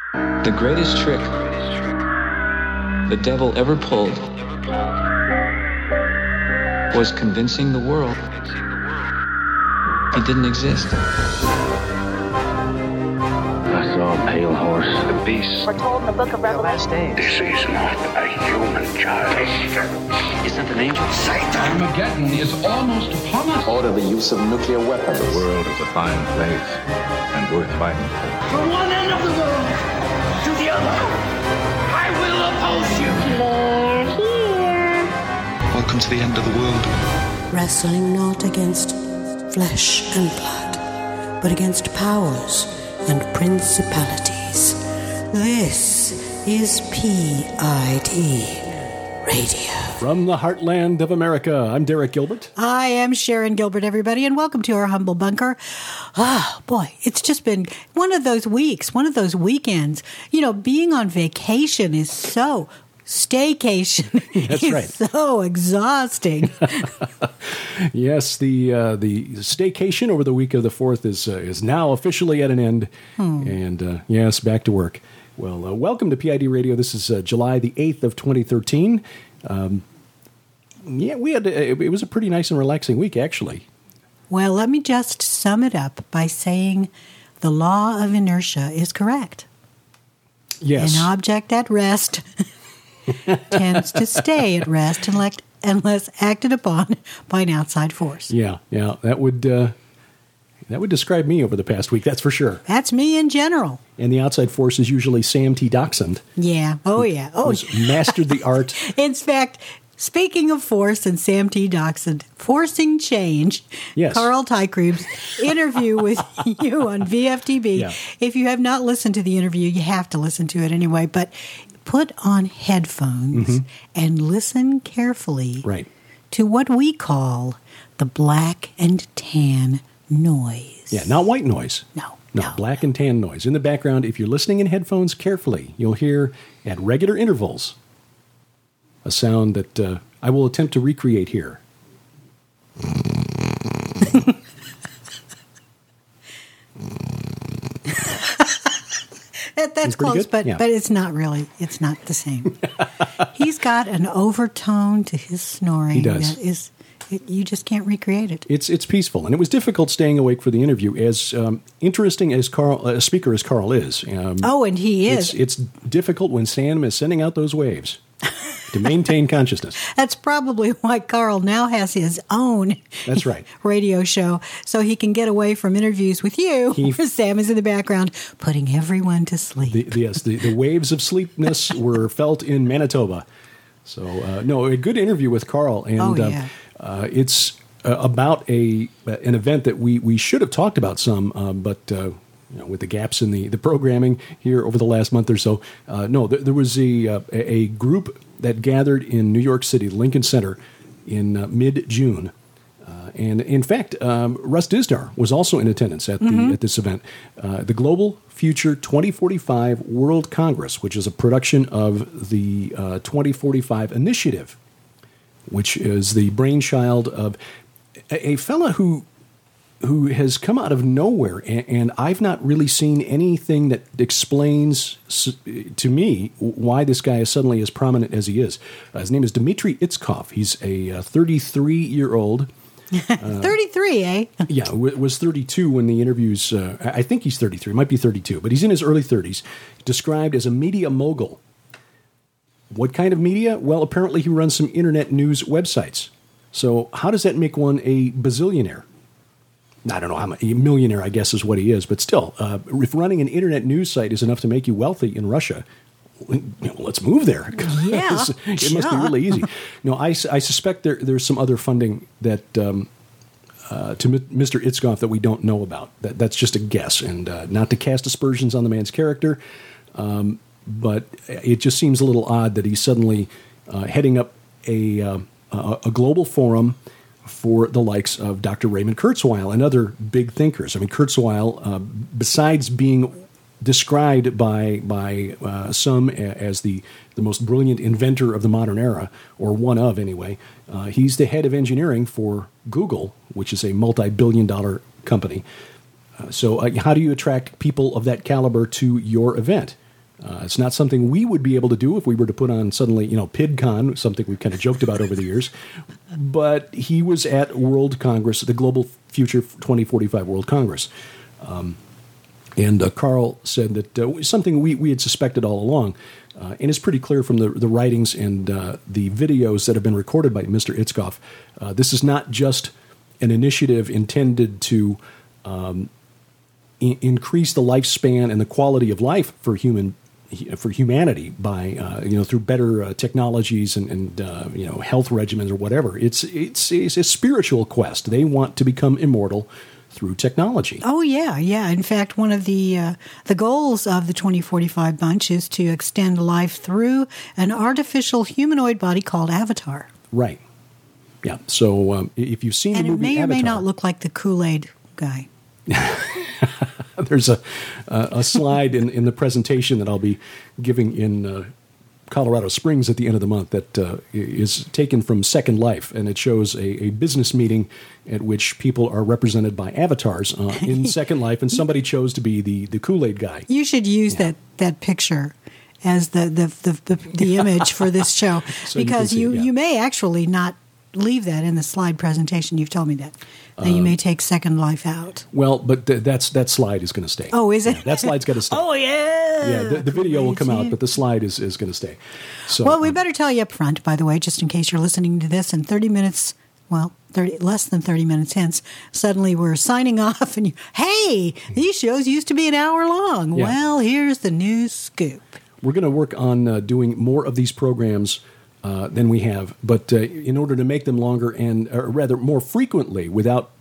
The greatest trick the devil ever pulled was convincing the world he didn't exist. I saw a pale horse. The beast. We're told in the book of Revelation. This is not a human child. Isn't an angel? Satan. Armageddon is almost upon us. Order the use of nuclear weapons. The world is a fine place and worth fighting for. From one end of the world to the other, I will oppose you. They're here. Welcome to the end of the world. Wrestling not against flesh and blood, but against powers and principalities. This is PID Radio. From the heartland of America, I'm Derek Gilbert. I am Sharon Gilbert, everybody, and welcome to our humble bunker. Ah, boy, it's just been one of those weeks, one of those weekends. You know, being on vacation is so... Staycation is right. So exhausting. Yes, the staycation over the week of the 4th is now officially at an end. And yes, back to work. Well, welcome to PID Radio. This is July the 8th of 2013. It was a pretty nice and relaxing week, actually. Well, let me just sum it up by saying the law of inertia is correct. Yes. An object at rest tends to stay at rest unless acted upon by an outside force. Yeah, that would describe me over the past week, that's for sure. That's me in general. And the outside force is usually Sam T. Dachshund. Yeah, who's mastered the art. In fact, speaking of force and Sam T. Dachshund, Forcing Change, yes. Carl Tykreeb's interview with you on VFTB. Yeah. If you have not listened to the interview, you have to listen to it anyway, but put on headphones and listen carefully to what we call the black and tan noise. Yeah, not white noise. No, black and tan noise. In the background, if you're listening in headphones carefully, you'll hear at regular intervals a sound that I will attempt to recreate here. That's close, but it's not really. It's not the same. He's got an overtone to his snoring. He does. That is, you just can't recreate it. It's peaceful, and it was difficult staying awake for the interview. As interesting as a speaker as Carl is. And he is. It's difficult when Sam is sending out those waves to maintain consciousness. That's probably why Carl now has his own That's right. radio show, so he can get away from interviews with you. Sam is in the background, putting everyone to sleep. The waves of sleepness were felt in Manitoba. So, a good interview with Carl. And it's about an event that we should have talked about some, but... with the gaps in the programming here over the last month or so. There was a group that gathered in New York City, Lincoln Center, in mid-June. And in fact, Russ Dizdar was also in attendance at this event. The Global Future 2045 World Congress, which is a production of the 2045 Initiative, which is the brainchild of a fella who has come out of nowhere, and I've not really seen anything that explains to me why this guy is suddenly as prominent as he is. His name is Dmitry Itskov. He's a 33-year-old. 33, eh? Yeah, was 32 when the interviews... I think he's 33, might be 32, but he's in his early 30s. Described as a media mogul. What kind of media? Well, apparently he runs some internet news websites. So how does that make one a bazillionaire? I don't know, a millionaire, I guess, is what he is. But still, if running an internet news site is enough to make you wealthy in Russia, let's move there. Yeah, it must be really easy. No, I suspect there's some other funding that to Mr. Itskov that we don't know about. That's just a guess, and not to cast aspersions on the man's character, but it just seems a little odd that he's suddenly heading up a global forum for the likes of Dr. Raymond Kurzweil and other big thinkers. I mean, Kurzweil, besides being described by some as the most brilliant inventor of the modern era, or one of anyway, he's the head of engineering for Google, which is a multi-billion-dollar company. So how do you attract people of that caliber to your event? It's not something we would be able to do if we were to put on suddenly, PidCon, something we've kind of joked about over the years. But he was at World Congress, the Global Future 2045 World Congress. And Carl said that something we had suspected all along, and it's pretty clear from the writings and the videos that have been recorded by Mr. Itzkoff. This is not just an initiative intended to increase the lifespan and the quality of life for humanity by through better technologies and health regimens or whatever. It's a spiritual quest. They want to become immortal through technology. Oh yeah. In fact, one of the goals of the 2045 bunch is to extend life through an artificial humanoid body called Avatar. Right. Yeah. So if you've seen the movie Avatar, and it may or may not look like the Kool-Aid guy. There's a slide in the presentation that I'll be giving in Colorado Springs at the end of the month that is taken from Second Life, and it shows a business meeting at which people are represented by avatars in Second Life, and somebody chose to be the Kool-Aid guy. You should use that picture as the image for this show, so because you may actually not leave that in the slide presentation. You've told me that. You may take Second Life out. Well, but that slide is going to stay. Oh, is it? Yeah, that slide's got to stay. Oh, yeah. Yeah, the video will come out, but the slide is going to stay. So, well, we better tell you up front, by the way, just in case you're listening to this in 30 minutes, less than 30 minutes hence, suddenly we're signing off and hey, these shows used to be an hour long. Yeah. Well, here's the new scoop. We're going to work on doing more of these programs than we have, but in order to make them longer or rather more frequently without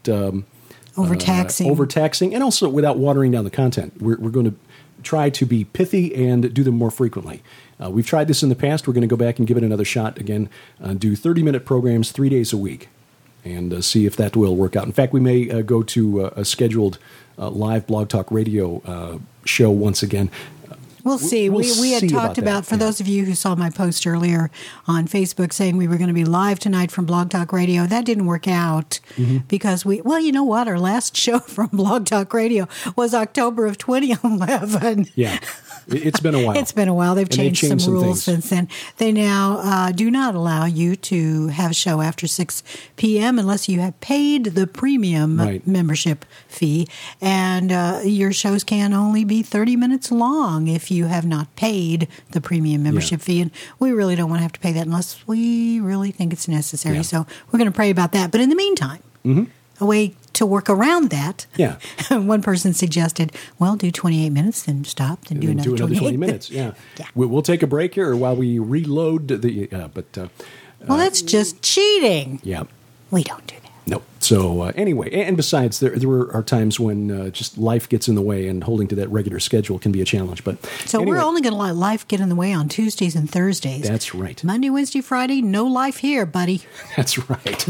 overtaxing, and also without watering down the content, we're going to try to be pithy and do them more frequently. We've tried this in the past. We're going to go back and give it another shot again. Do 30-minute programs 3 days a week, and see if that will work out. In fact, we may go to a scheduled live Blog Talk Radio show once again. We'll see. We had talked about, for those of you who saw my post earlier on Facebook saying we were going to be live tonight from Blog Talk Radio. That didn't work out because you know what? Our last show from Blog Talk Radio was October of 2011. Yeah. It's been a while. It's been a while. They've changed some rules since then. They now do not allow you to have a show after 6 p.m. unless you have paid the premium membership fee. And your shows can only be 30 minutes long if you have not paid the premium membership fee. And we really don't want to have to pay that unless we really think it's necessary. Yeah. So we're going to pray about that. But in the meantime, a way to work around that. Yeah. One person suggested, do 28 minutes, then stop, then do another 20 minutes. Yeah. We'll take a break here while we reload the. That's just cheating. Yeah. We don't do that. No. So anyway, and besides, there are times when just life gets in the way, and holding to that regular schedule can be a challenge. But so anyway, we're only going to let life get in the way on Tuesdays and Thursdays. That's right. Monday, Wednesday, Friday, no life here, buddy. That's right.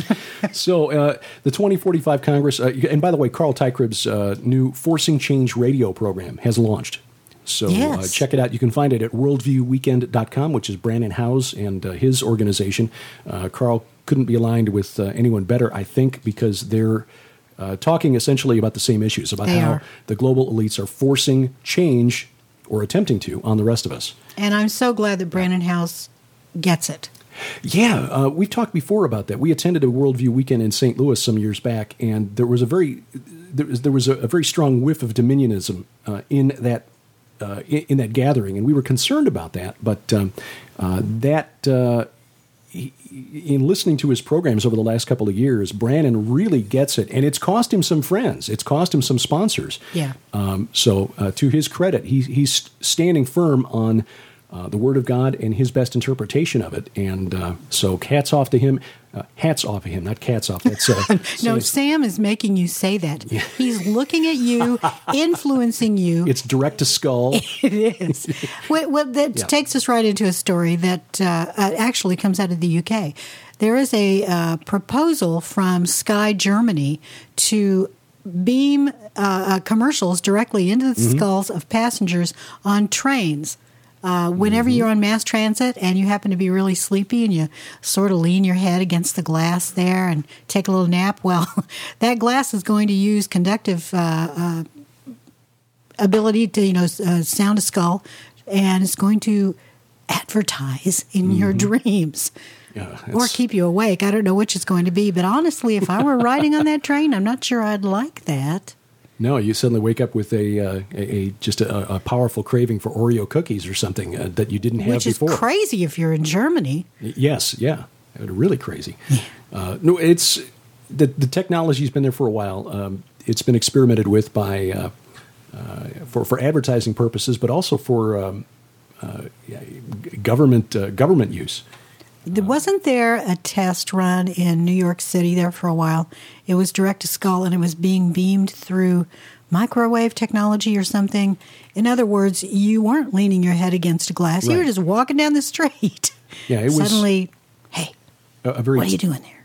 So the 2045 Congress, and by the way, Carl Tykrib's new Forcing Change radio program has launched. So check it out. You can find it at worldviewweekend.com, which is Brandon Howes and his organization. Carl couldn't be aligned with anyone better, I think, because they're talking essentially about the same issues, about how the global elites are forcing change, or attempting to, on the rest of us. And I'm so glad that Brandon Howes gets it. Yeah, we've talked before about that. We attended a Worldview Weekend in St. Louis some years back, and there was a very strong whiff of dominionism in that gathering, and we were concerned about that. But in listening to his programs over the last couple of years, Brandon really gets it, and it's cost him some friends. It's cost him some sponsors. Yeah. So to his credit, he's standing firm on the Word of God and his best interpretation of it. And so hats off to him. Hats off of him, not cats off. That's no, Sam is making you say that. Yeah. He's looking at you, influencing you. It's direct to skull. It is. That takes us right into a story that actually comes out of the UK. There is a proposal from Sky Germany to beam commercials directly into the skulls of passengers on trains. Whenever you're on mass transit and you happen to be really sleepy and you sort of lean your head against the glass there and take a little nap, that glass is going to use conductive ability to, sound a skull and it's going to advertise in your dreams. Yeah, or keep you awake. I don't know which it's going to be, but honestly, if I were riding on that train, I'm not sure I'd like that. No, you suddenly wake up with a powerful craving for Oreo cookies or something that you didn't have before. Which is crazy if you're in Germany. Yes, yeah, really crazy. No, it's the technology's been there for a while. It's been experimented with by for advertising purposes, but also for government use. Wasn't there a test run in New York City there for a while? It was direct to skull, and it was being beamed through microwave technology or something. In other words, you weren't leaning your head against a glass. Right. You were just walking down the street. Yeah, it was suddenly, hey, a very what are you doing there?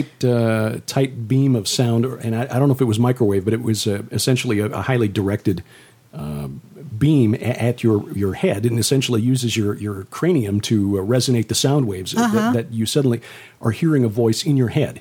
Tight beam of sound, and I don't know if it was microwave, but it was essentially a highly directed beam at your head, and essentially uses your cranium to resonate the sound waves that you suddenly are hearing a voice in your head.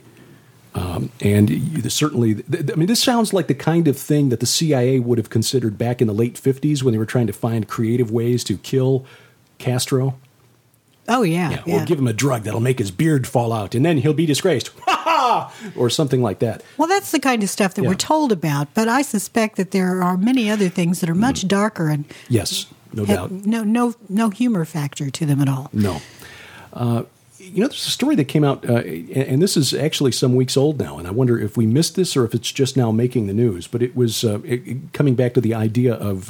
Certainly, this sounds like the kind of thing that the CIA would have considered back in the late 50s when they were trying to find creative ways to kill Castro. Oh, yeah. Or give him a drug that'll make his beard fall out, and then he'll be disgraced. Or something like that. Well, that's the kind of stuff that we're told about, but I suspect that there are many other things that are much darker and yes, no doubt. No humor factor to them at all. No. There's a story that came out, and this is actually some weeks old now, and I wonder if we missed this or if it's just now making the news, but it was coming back to the idea of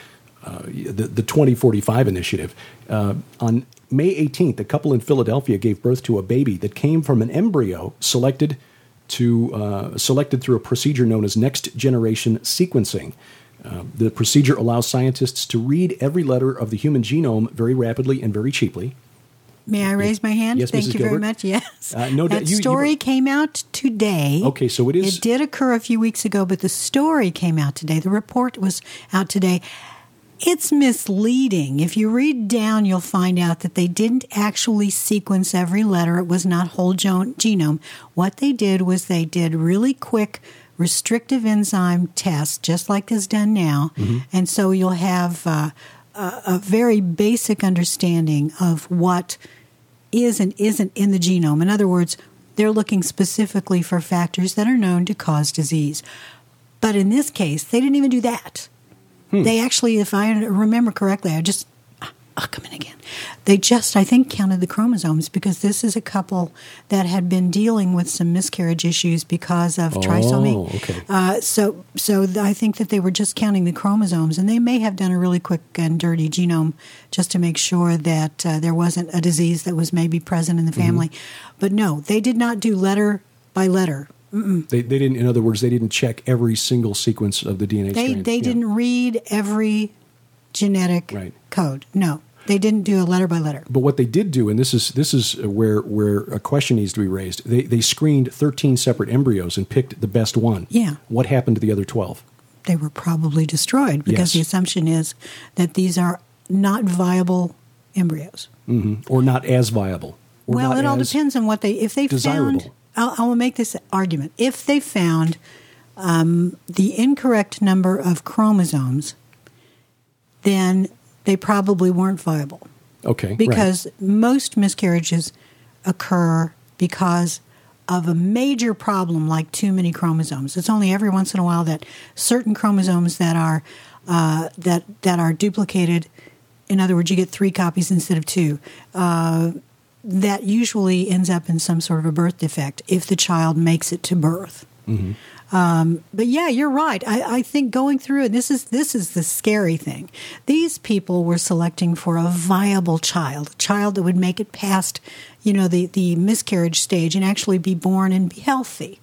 the 2045 initiative. On May 18th, a couple in Philadelphia gave birth to a baby that came from an embryo selected through a procedure known as next-generation sequencing. The procedure allows scientists to read every letter of the human genome very rapidly and very cheaply. May I raise my hand? Yes, Thank Mrs. you Gilbert? very much. Yes. That story came out today. Okay, so it is. It did occur a few weeks ago, but the story came out today. The report was out today. It's misleading. If you read down, you'll find out that they didn't actually sequence every letter. It was not whole genome. What they did was they did really quick restrictive enzyme tests, just like is done now. Mm-hmm. And so you'll have a very basic understanding of what is and isn't in the genome. In other words, they're looking specifically for factors that are known to cause disease. But in this case, they didn't even do that. They actually, if I remember correctly, I'll come in again. They just, I think, counted the chromosomes because this is a couple that had been dealing with some miscarriage issues because of trisomy. Okay. So I think that they were just counting the chromosomes, and they may have done a really quick and dirty genome just to make sure that there wasn't a disease that was maybe present in the family. Mm-hmm. But no, they did not do letter by letter. They didn't. In other words, they didn't check every single sequence of the DNA strand. They didn't read every genetic code. No, they didn't do a letter by letter. But what they did do, and this is where a question needs to be raised. They screened 13 separate embryos and picked the best one. Yeah. What happened to the other 12? They were probably destroyed because the assumption is that these are not viable embryos, or not as viable. Or well, it all depends on what if they desirable. Found. I will make this argument. If they found the incorrect number of chromosomes, then they probably weren't viable. Okay. Because most miscarriages occur because of a major problem like too many chromosomes. It's only every once in a while that certain chromosomes that are that are duplicated. In other words, you get 3 copies instead of 2. That usually ends up in some sort of a birth defect if the child makes it to birth. Mm-hmm. But yeah, you're right. I think going through it, this is the scary thing. These people were selecting for a viable child, a child that would make it past, the miscarriage stage and actually be born and be healthy.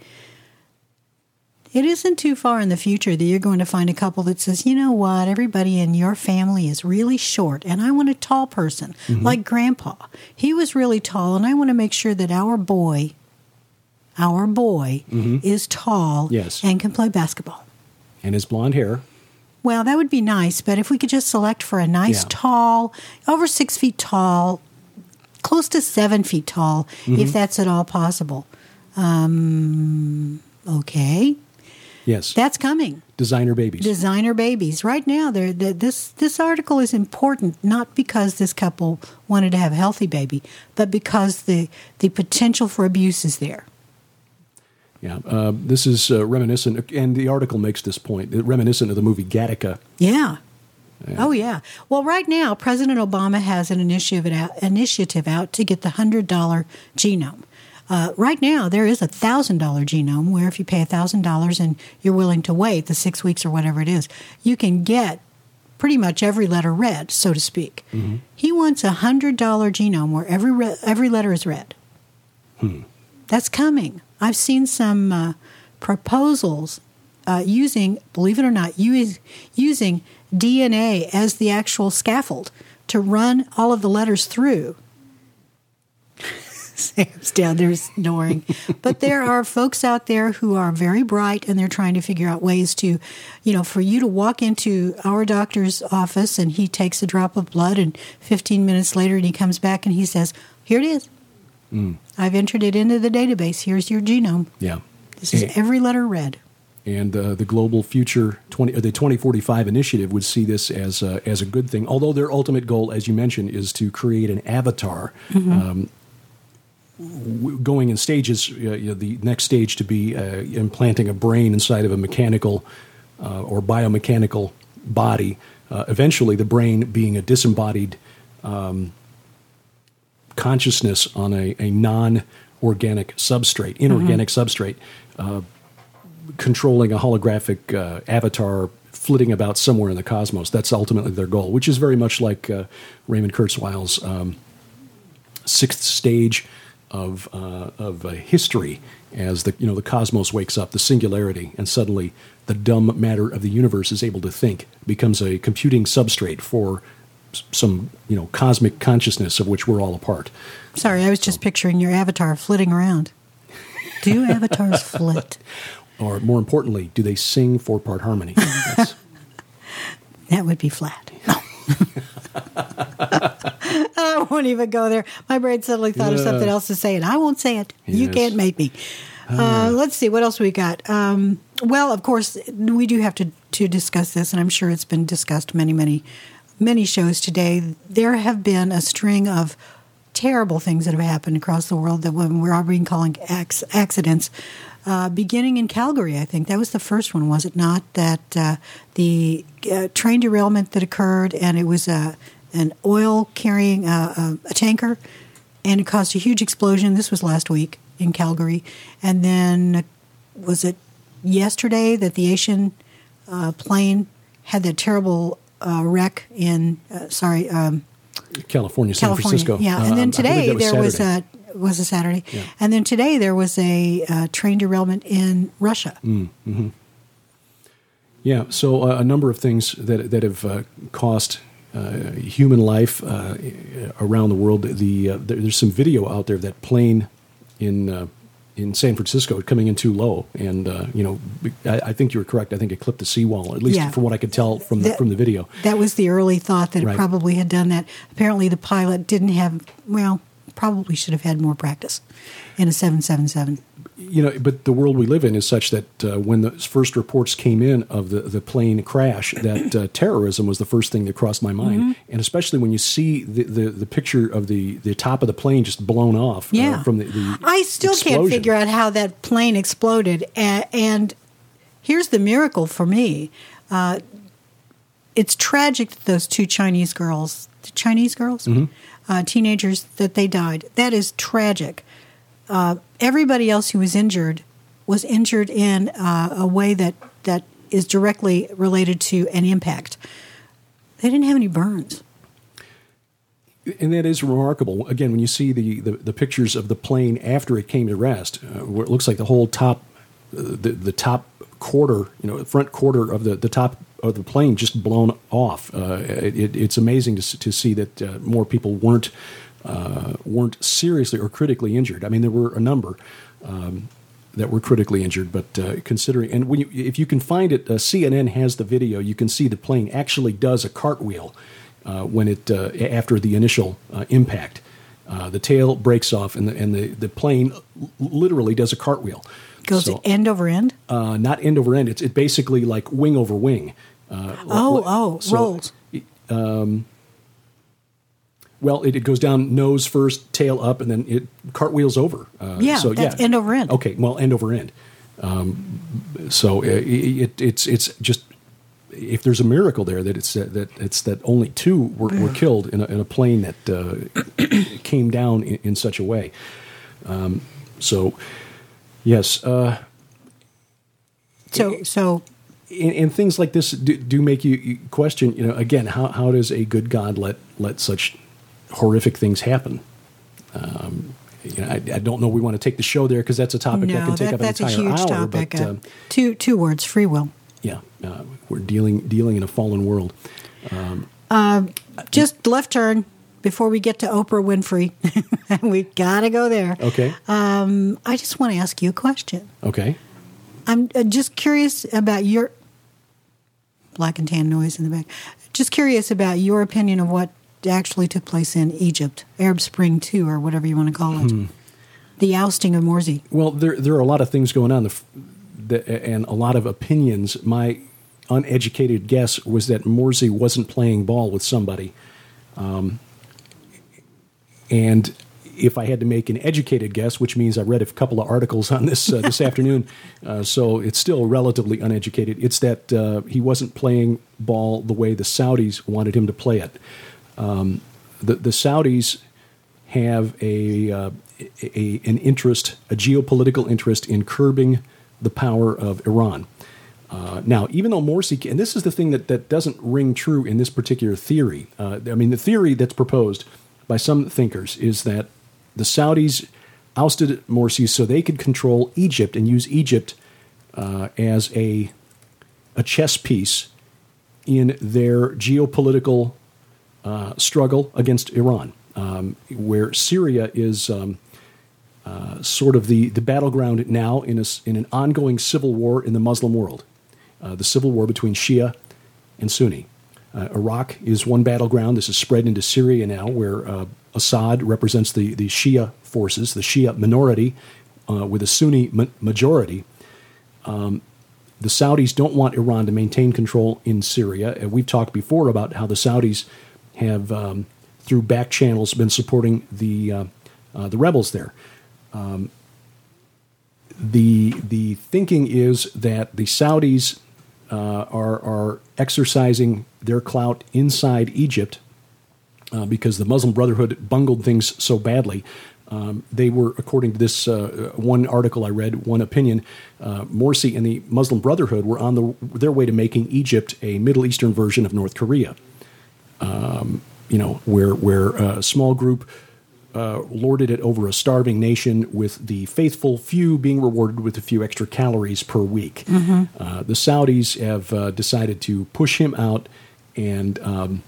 It isn't too far in the future that you're going to find a couple that says, you know what, everybody in your family is really short, and I want a tall person, like Grandpa. He was really tall, and I want to make sure that our boy is tall and can play basketball. And his blonde hair. Well, that would be nice, but if we could just select for a nice tall, over 6 feet tall, close to 7 feet tall, if that's at all possible. Okay. Yes. That's coming. Designer babies. Designer babies. Right now, this article is important not because this couple wanted to have a healthy baby, but because the potential for abuse is there. Yeah, this is reminiscent, and the article makes this point, reminiscent of the movie Gattaca. Yeah. Oh, yeah. Well, right now, President Obama has an initiative out to get the $100 genome. Right now, there is a $1,000 genome where if you pay $1,000 and you're willing to wait the 6 weeks or whatever it is, you can get pretty much every letter read, so to speak. Mm-hmm. He wants a $100 genome where every letter is read. That's coming. I've seen some proposals using, believe it or not, using DNA as the actual scaffold to run all of the letters through. Sam's down there snoring. But there are folks out there who are very bright, and they're trying to figure out ways to, for you to walk into our doctor's office and he takes a drop of blood, and 15 minutes later and he comes back and he says, here it is. I've entered it into the database. Here's your genome. Yeah. This is every letter read. And the Global Future the 2045 initiative would see this as a good thing. Although their ultimate goal, as you mentioned, is to create an avatar. Going in stages, the next stage to be implanting a brain inside of a mechanical or biomechanical body. Eventually, the brain being a disembodied consciousness on a non-organic substrate, inorganic substrate, controlling a holographic avatar flitting about somewhere in the cosmos. That's ultimately their goal, which is very much like Raymond Kurzweil's sixth stage of history, as the cosmos wakes up, the singularity, and suddenly the dumb matter of the universe is able to think, becomes a computing substrate for some cosmic consciousness of which we're all a part. Sorry, I was just picturing your avatar flitting around. Do avatars flit? Or more importantly, do they sing 4-part harmony? That would be flat. No. I won't even go there. My brain suddenly thought of something else to say, and I won't say it. Yes. You can't make me. Let's see, what else we got? Well, of course, we do have to discuss this, and I'm sure it's been discussed many shows today. There have been a string of terrible things that have happened across the world that we're already calling accidents. Beginning in Calgary, I think. That was the first one, was it not? That the train derailment that occurred, and it was an oil carrying a tanker, and it caused a huge explosion. This was last week in Calgary. And then, was it yesterday that the Asian plane had that terrible wreck in, California, San Francisco. Yeah, and then today there was a Saturday. Yeah. And then today there was a train derailment in Russia. Mm-hmm. Yeah, so a number of things that have cost human life around the world. There's some video out there that plane in San Francisco coming in too low, and I think you were correct. I think it clipped the seawall, at least from what I could tell from the video. That was the early thought that it probably had done that. Apparently, the pilot didn't have probably should have had more practice in a 777. But the world we live in is such that when the first reports came in of the plane crash, that terrorism was the first thing that crossed my mind. Mm-hmm. And especially when you see the picture of the top of the plane just blown off from the I still explosion. Can't figure out how that plane exploded. And here's the miracle for me. It's tragic that those two Chinese girls, mm-hmm. Teenagers, that they died. That is tragic. Everybody else who was injured in a way that is directly related to an impact. They didn't have any burns. And that is remarkable. Again, when you see the pictures of the plane after it came to rest, where it looks like the whole top, the top quarter, front quarter of the top of the plane just blown off. It's amazing to see that more people weren't seriously or critically injured. I mean, there were a number that were critically injured, but considering, and if you can find it, CNN has the video. You can see the plane actually does a cartwheel when it after the initial impact. The tail breaks off, and the plane literally does a cartwheel. Goes end over end? Not end over end. It's basically like wing over wing. Rolls. Well, it goes down nose first, tail up, and then it cartwheels over. That's end over end. Okay, well, end over end. It's just, if there's a miracle there, that it's that only 2 were killed in a plane that came down in such a way. Yes. And things like this do make you question. Again, how does a good God let such horrific things happen? I don't know. We want to take the show there because that's a topic that can take up an entire hour. That's a huge topic. But, two words: free will. Yeah, we're dealing in a fallen world. Just left turn before we get to Oprah Winfrey. We've got to go there. Okay. I just want to ask you a question. Okay. I'm just curious about your black and tan noise in the back. Just curious about your opinion of what actually took place in Egypt, Arab Spring 2, or whatever you want to call it. The ousting of Morsi. Well, there are a lot of things going on, and a lot of opinions. My uneducated guess was that Morsi wasn't playing ball with somebody. And if I had to make an educated guess, which means I read a couple of articles on this this afternoon, so it's still relatively uneducated, it's that he wasn't playing ball the way the Saudis wanted him to play it. The Saudis have an interest, a geopolitical interest in curbing the power of Iran. Now, even though Morsi, and this is the thing that doesn't ring true in this particular theory. The theory that's proposed by some thinkers is that the Saudis ousted Morsi so they could control Egypt and use Egypt as a chess piece in their geopolitical struggle against Iran, where Syria is sort of the battleground now in an ongoing civil war in the Muslim world, the civil war between Shia and Sunni. Iraq is one battleground. This is spread into Syria now, where Assad represents the Shia forces, the Shia minority, with a Sunni majority. The Saudis don't want Iran to maintain control in Syria. We've talked before about how the Saudis have, through back channels, been supporting the rebels there. The thinking is that the Saudis are exercising their clout inside Egypt because the Muslim Brotherhood bungled things so badly. They were, according to this one article I read, one opinion, Morsi and the Muslim Brotherhood were on their way to making Egypt a Middle Eastern version of North Korea. Where a small group lorded it over a starving nation, with the faithful few being rewarded with a few extra calories per week. Mm-hmm. The Saudis have decided to push him out and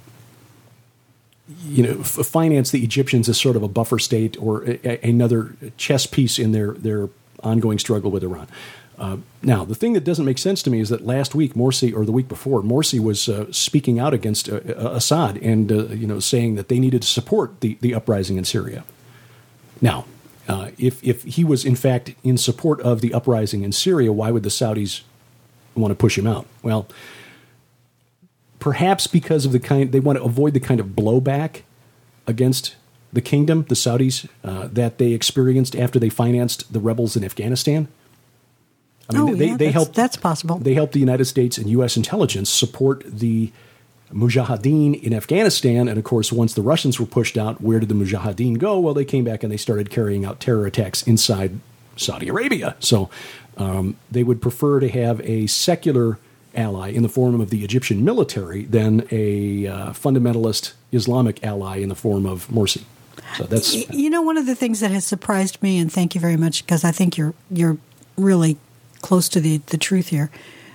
finance the Egyptians as sort of a buffer state or another chess piece in their ongoing struggle with Iran. Now, the thing that doesn't make sense to me is that last week, Morsi, or the week before, Morsi was speaking out against Assad and saying that they needed to support the uprising in Syria. Now, if he was in fact in support of the uprising in Syria, why would the Saudis want to push him out? Well, perhaps because of they want to avoid the kind of blowback against the kingdom, the Saudis, that they experienced after they financed the rebels in Afghanistan. They helped. That's possible. They helped the United States and U.S. intelligence support the Mujahideen in Afghanistan, and of course, once the Russians were pushed out, where did the Mujahideen go? Well, they came back and they started carrying out terror attacks inside Saudi Arabia. So they would prefer to have a secular ally in the form of the Egyptian military than a fundamentalist Islamic ally in the form of Morsi. So that's one of the things that has surprised me, and thank you very much, because I think you're really close to the truth here.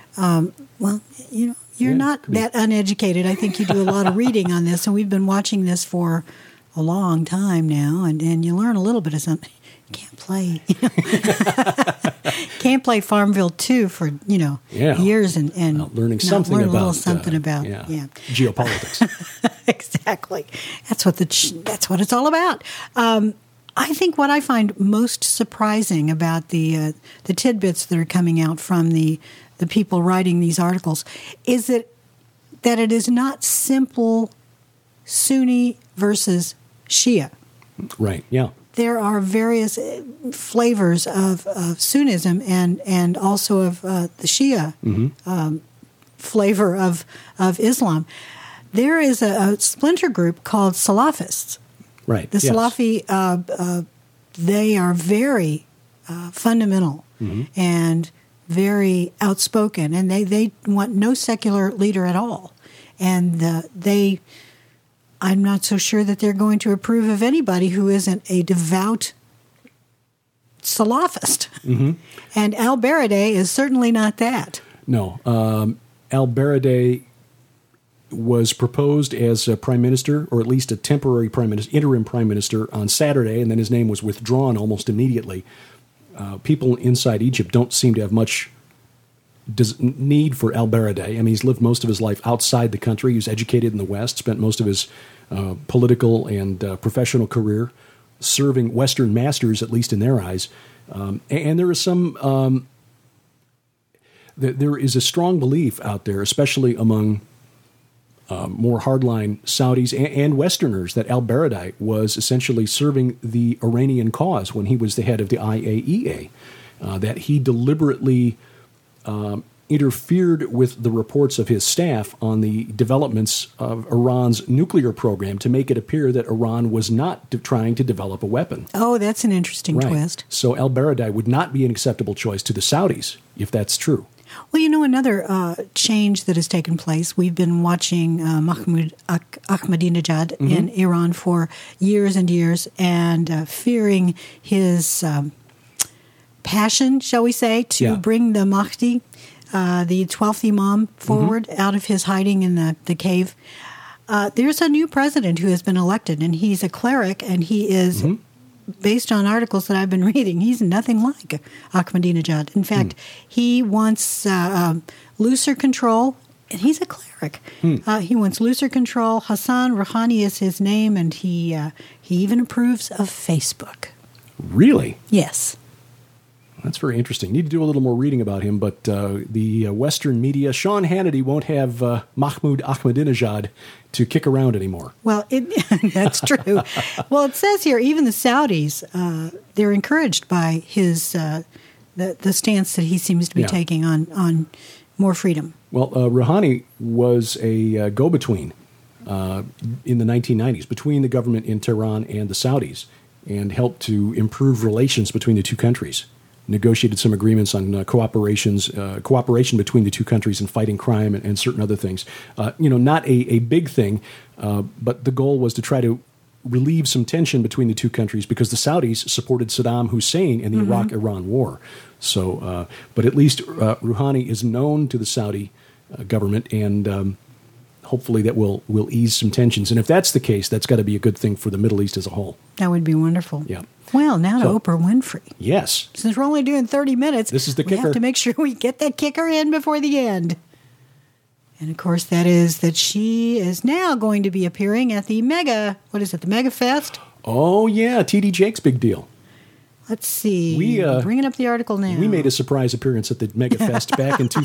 You're not that uneducated. I think you do a lot of reading on this, and we've been watching this for a long time now, and you learn a little bit of something. You can't play, can't play Farmville 2 for years and learning something learn about a little something about geopolitics. Exactly. That's what it's all about. I think what I find most surprising about the tidbits that are coming out from the people writing these articles is that it is not simple Sunni versus Shia. Right, yeah. There are various flavors of Sunnism and also of the Shia flavor of Islam. There is a splinter group called Salafists. Right. The Salafi, they are very fundamental and very outspoken, and they want no secular leader at all. And I'm not so sure that they're going to approve of anybody who isn't a devout Salafist. And al-Baradei is certainly not that. No. Al-Baradei was proposed as a prime minister, or at least a temporary prime minister, interim prime minister, on Saturday, and then his name was withdrawn almost immediately. People inside Egypt don't seem to have much need for al-Baradei. I mean, he's lived most of his life outside the country. He was educated in the West, spent most of his political and professional career serving Western masters, at least in their eyes. And there is some... there is a strong belief out there, especially among more hardline Saudis and Westerners, that al-Baradei was essentially serving the Iranian cause when he was the head of the IAEA, that he deliberately interfered with the reports of his staff on the developments of Iran's nuclear program to make it appear that Iran was not trying to develop a weapon. Oh, that's an interesting twist. So al-Baradei would not be an acceptable choice to the Saudis, if that's true. Well, another change that has taken place, we've been watching Mahmoud Ahmadinejad in Iran for years and years, and fearing his passion, shall we say, to bring the Mahdi, the 12th Imam, forward out of his hiding in the cave. There's a new president who has been elected, and he's a cleric, and he is... based on articles that I've been reading, he's nothing like Ahmadinejad. In fact, he wants looser control, and he's a cleric. He wants looser control. Hassan Rouhani is his name, and he even approves of Facebook. Really? Yes. That's very interesting. Need to do a little more reading about him, but the Western media, Sean Hannity won't have Mahmoud Ahmadinejad to kick around anymore. Well, that's true. Well, it says here, even the Saudis, they're encouraged by his the stance that he seems to be taking on more freedom. Well, Rouhani was a go-between in the 1990s between the government in Tehran and the Saudis, and helped to improve relations between the two countries. Negotiated some agreements on cooperation between the two countries in fighting crime and certain other things. Not a big thing, but the goal was to try to relieve some tension between the two countries because the Saudis supported Saddam Hussein in the Iraq-Iran war. So, but at least Rouhani is known to the Saudi government, and hopefully that will ease some tensions. And if that's the case, that's got to be a good thing for the Middle East as a whole. That would be wonderful. Yeah. Well, now to Oprah Winfrey. Yes. Since we're only doing 30 minutes, this is the kicker. We have to make sure we get that kicker in before the end. And, of course, that is that she is now going to be appearing at the Mega Fest? Oh, yeah, T.D. Jakes' big deal. Let's see. Bringing up the article now. We made a surprise appearance at the Mega Fest back in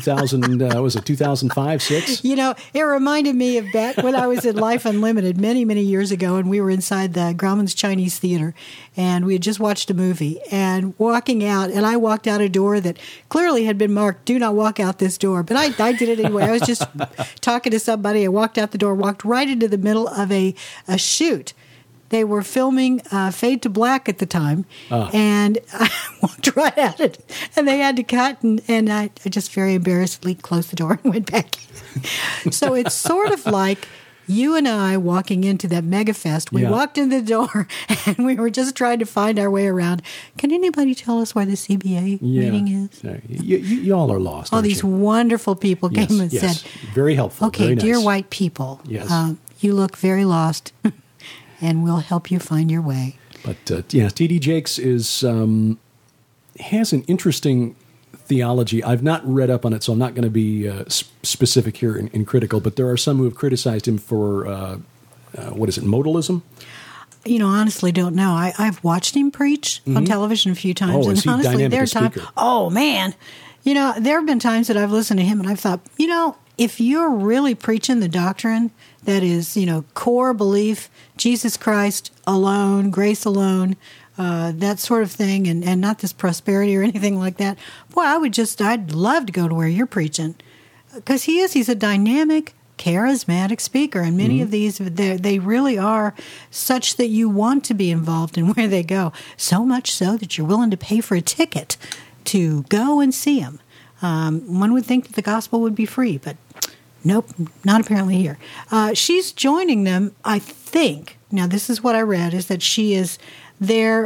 2005, 6? It reminded me of back when I was at Life Unlimited many, many years ago, and we were inside the Grauman's Chinese Theater, and we had just watched a movie, and walking out, and I walked out a door that clearly had been marked, do not walk out this door, but I did it anyway. I was just talking to somebody. I walked out the door, walked right into the middle of a shoot. They were filming Fade to Black at the time, and I walked right at it, and they had to cut, and I just very embarrassedly closed the door and went back. So it's sort of like you and I walking into that Mega Fest. We walked in the door, and we were just trying to find our way around. Can anybody tell us where the CBA meeting is? You all are lost. All these wonderful people came and said, very helpful. Okay, very nice. Dear white people, you look very lost. And we'll help you find your way. But T.D. Jakes has an interesting theology. I've not read up on it, so I'm not going to be specific here and critical. But there are some who have criticized him for modalism. honestly don't know. I've watched him preach on television a few times. Is he honestly, dynamic as speaker? Oh, man. There have been times that I've listened to him and I've thought, if you're really preaching the doctrine that is, core belief, Jesus Christ alone, grace alone, that sort of thing, and not this prosperity or anything like that, boy, I'd love to go to where you're preaching. Because he's a dynamic, charismatic speaker, and many of these, they really are such that you want to be involved in where they go, so much so that you're willing to pay for a ticket to go and see him. One would think that the gospel would be free, but nope, not apparently here. She's joining them, I think. Now, this is what I read, is that she is there.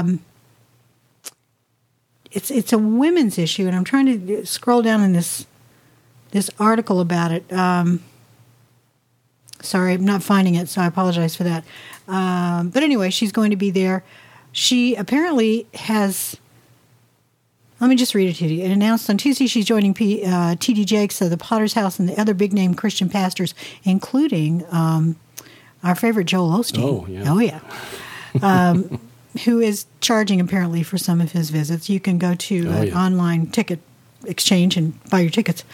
It's a women's issue, and I'm trying to scroll down in this article about it. Sorry, I'm not finding it, so I apologize for that. But anyway, she's going to be there. She apparently has... Let me just read it to you. It announced on Tuesday she's joining T.D. Jakes of the Potter's House and the other big-name Christian pastors, including our favorite Joel Osteen. Oh, yeah. Who is charging, apparently, for some of his visits. You can go to an online ticket exchange and buy your tickets.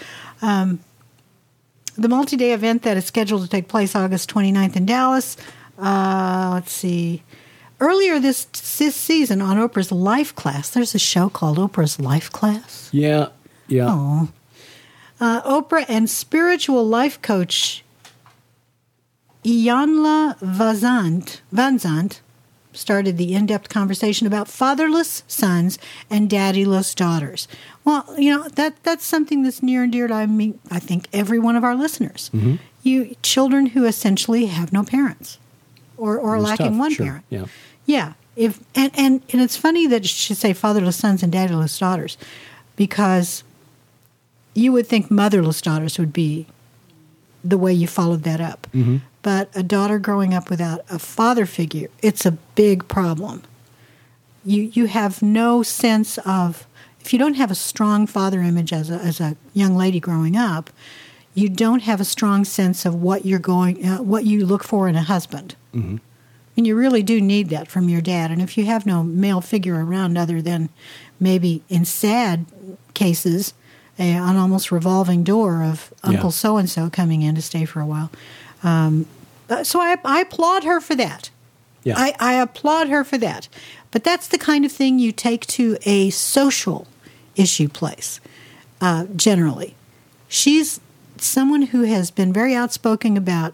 The multi-day event that is scheduled to take place August 29th in Dallas. Let's see. Earlier this season on Oprah's Life Class, there's a show called Oprah's Life Class. Yeah. Oh. Oprah and spiritual life coach Iyanla Vanzant started the in-depth conversation about fatherless sons and daddyless daughters. Well, that's something that's near and dear to, I think, every one of our listeners. Mm-hmm. Children who essentially have no parents or lacking one parent. Yeah. And it's funny that it should say fatherless sons and daddyless daughters, because you would think motherless daughters would be the way you followed that up. Mm-hmm. But a daughter growing up without a father figure, it's a big problem. You have no sense of, if you don't have a strong father image as a young lady growing up, you don't have a strong sense of what what you look for in a husband. Mm-hmm. And you really do need that from your dad. And if you have no male figure around other than maybe in sad cases, an almost revolving door of Uncle so-and-so coming in to stay for a while. So I applaud her for that. Yeah. I applaud her for that. But that's the kind of thing you take to a social issue place, generally. She's someone who has been very outspoken about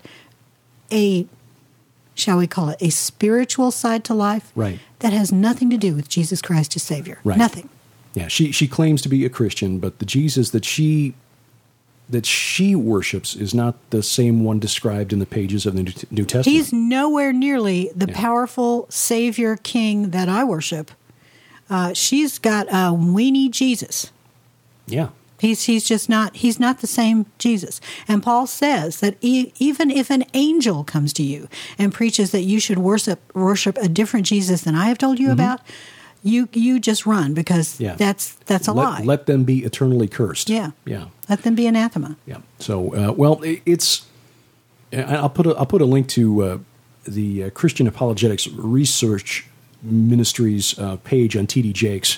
shall we call it, a spiritual side to life, right, that has nothing to do with Jesus Christ as Savior. Right. Nothing. Yeah, she claims to be a Christian, but the Jesus that she worships is not the same one described in the pages of the New Testament. He's nowhere nearly the powerful Savior King that I worship. She's got a weenie Jesus. Yeah. He's just not, he's not the same Jesus. And Paul says that even if an angel comes to you and preaches that you should worship a different Jesus than I have told you about, you just run, because that's a lie. Let them be eternally cursed. Yeah. Let them be anathema. Yeah. So, it's. I'll put a link to the Christian Apologetics Research Ministries page on T.D. Jakes,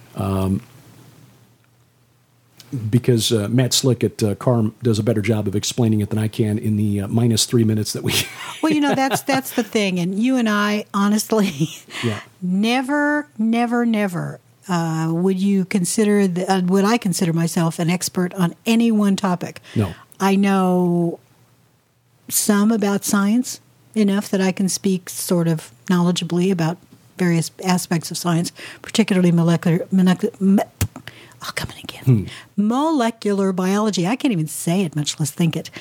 because Matt Slick at CARM does a better job of explaining it than I can in the minus 3 minutes that we. Well, that's the thing, and you and I, honestly, never would you consider would I consider myself an expert on any one topic. No, I know some about science, enough that I can speak sort of knowledgeably about various aspects of science, particularly molecular biology. I can't even say it, much less think it.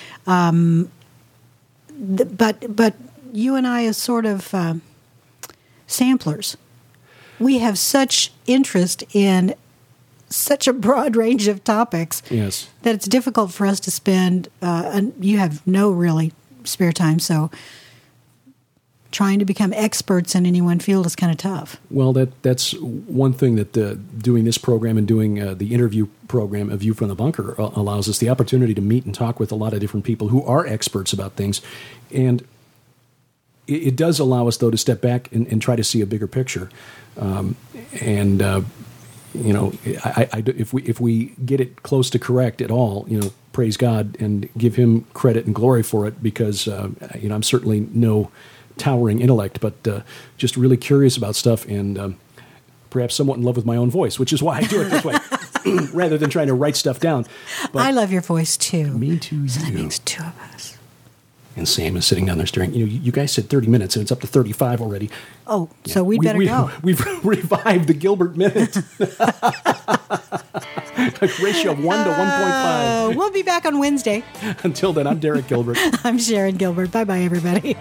But you and I, as sort of samplers, we have such interest in such a broad range of topics that it's difficult for us to spend. And you have no really spare time, so trying to become experts in any one field is kind of tough. Well, that's one thing that doing this program and doing the interview program, A View from the Bunker, allows us the opportunity to meet and talk with a lot of different people who are experts about things. And it does allow us, though, to step back and try to see a bigger picture. If we get it close to correct at all, praise God and give him credit and glory for it, because I'm certainly no towering intellect, but just really curious about stuff, and perhaps somewhat in love with my own voice, which is why I do it this way, rather than trying to write stuff down. But I love your voice too. Me too. So that makes two of us. And Sam is sitting down there staring. You guys said 30 minutes, and it's up to 35 already. Oh, yeah. So we'd better go. We've revived the Gilbert Minute. A ratio of 1 to 1.5. We'll be back on Wednesday. Until then, I'm Derek Gilbert. I'm Sharon Gilbert. Bye-bye, everybody.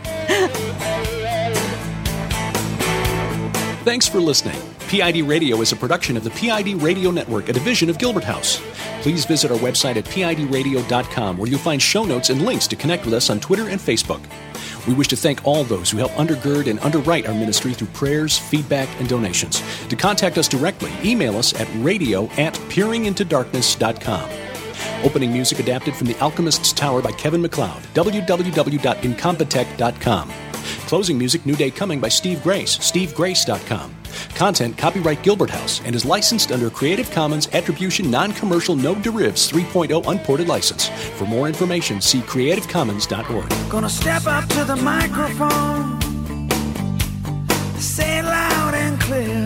Thanks for listening. PID Radio is a production of the PID Radio Network, a division of Gilbert House. Please visit our website at pidradio.com, where you'll find show notes and links to connect with us on Twitter and Facebook. We wish to thank all those who help undergird and underwrite our ministry through prayers, feedback, and donations. To contact us directly, email us at radio@peeringintodarkness.com. Opening music adapted from The Alchemist's Tower by Kevin MacLeod, www.incompetech.com. Closing music, New Day Coming by Steve Grace, stevegrace.com. Content copyright Gilbert House and is licensed under Creative Commons Attribution Non-Commercial No Derivatives 3.0 Unported License. For more information, see creativecommons.org. Gonna step up to the microphone, say it loud and clear.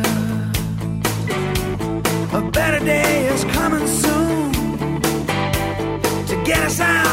A better day is coming soon to get us out